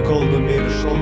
kol numirštu.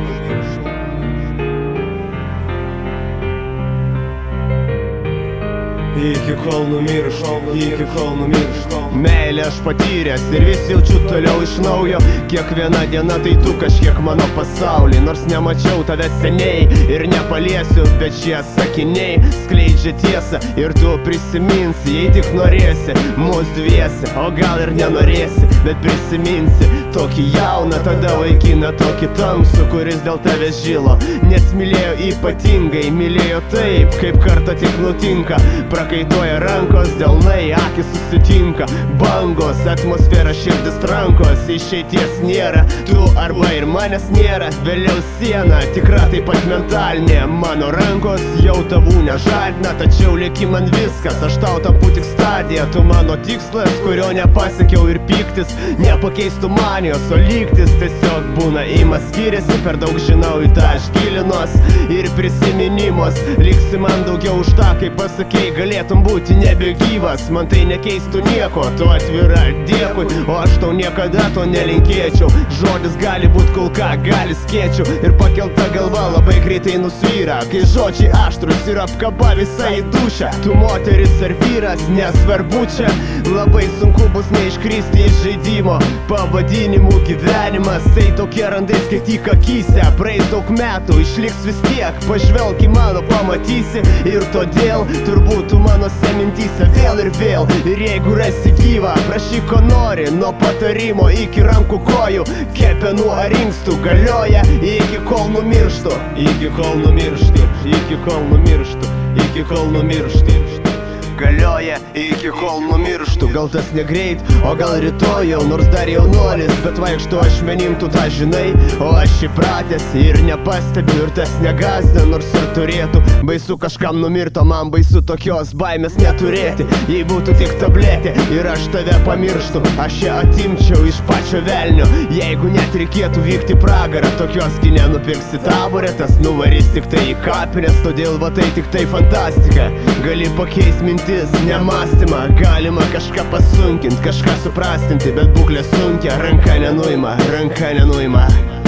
Iki kol numirštu, iki kol numirštu. Meilę aš patyręs ir vis jaučiu toliau iš naujo. Kiekviena diena tai tu kažkiek mano pasaulį. Nors nemačiau tave seniai ir nepaliesiu, bet šie sakiniai skleidžia tiesą. Ir tu prisiminsi, jei tik norėsi, mus dviesi. O gal ir nenorėsi, bet prisiminsi tokį jauną, tada vaikiną, tokį tamsų, kuris dėl tavęs žilo. Nes mylėjo ypatingai, mylėjo taip, kaip kartą tik nutinka. Prakaituoja rankos, delnai, akis susitinka. Bangos, atmosfera, širdis trankos, išeities nėra. Tu arba ir manęs nėra. Vėliau siena, tikra taip pat mentalinė. Mano rankos jau tavų nežadina, tačiau lieki man viskas. Aš tau tampu tik stadija, tu mano tikslas, kurio nepasiekiau. Ir pyktis nepakeistų manijos, o lygtis tiesiog būna ima skiriasi. Per daug žinau, į tą aš gilinuos ir prisiminimus. Liksi man daugiau už tą, kaip pasakei, galėtum būti nebegyvas. Man tai nekeistų nieko, tu atvira, dėkui. O aš tau niekada to nelinkėčiau. Žodis gali būt kulka, gali skėčiau. Ir pakelta galva labai greitai nusvyra, kai žodžiai aštrus ir apkaba visą į dušą. Tu moteris ar vyras, nesvarbu čia. Labai sunku bus neiškristi iš žaidimo pavadinimų. Gyvenimas tai tokie randai, skaityk akyse. Praeis daug metų, išliks vis tiek. Pažvelk į mano, pamatysi. Ir todėl turbūt tu mano mintyse vėl ir vėl. Ir jeigu rasi gyvą, prašyk ko nori. Nuo patarimo iki rankų kojų, kepenų ar inkstų. Galioja iki kol numirštu. Iki kol numirštu, iki kol numirštu, iki kol numirštu. Galioja iki kol numirštu. Gal tas negreit, o gal rytoj jau, nors dar jaunuolis, bet vaikštu ašmenim, tu tą žinai. O aš įpratęs ir nepastebiu, ir tas negąsdina, nors ir turėtų. Baisu kažkam numirto, man baisu tokios baimės neturėti. Jei būtų tik tabletė ir aš tave pamirštu, aš ją atimčiau iš pačio velnio. Jeigu net reikėtų vykti pragarą, tokios gi nenupirksi taburetas, nuvarys tik tai į kapines. Todėl va tai tik tai fantastika. Gali pakeist mintis, nemąstymą. Galima kažką pasunkint, kažką suprastinti, bet būklė sunkia, ranka nenuima, ranka nenuima.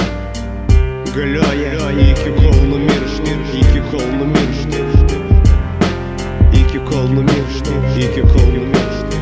Galioja iki kol numirštu, iki kol numirštu, iki kol numirštu, iki kol numirštu.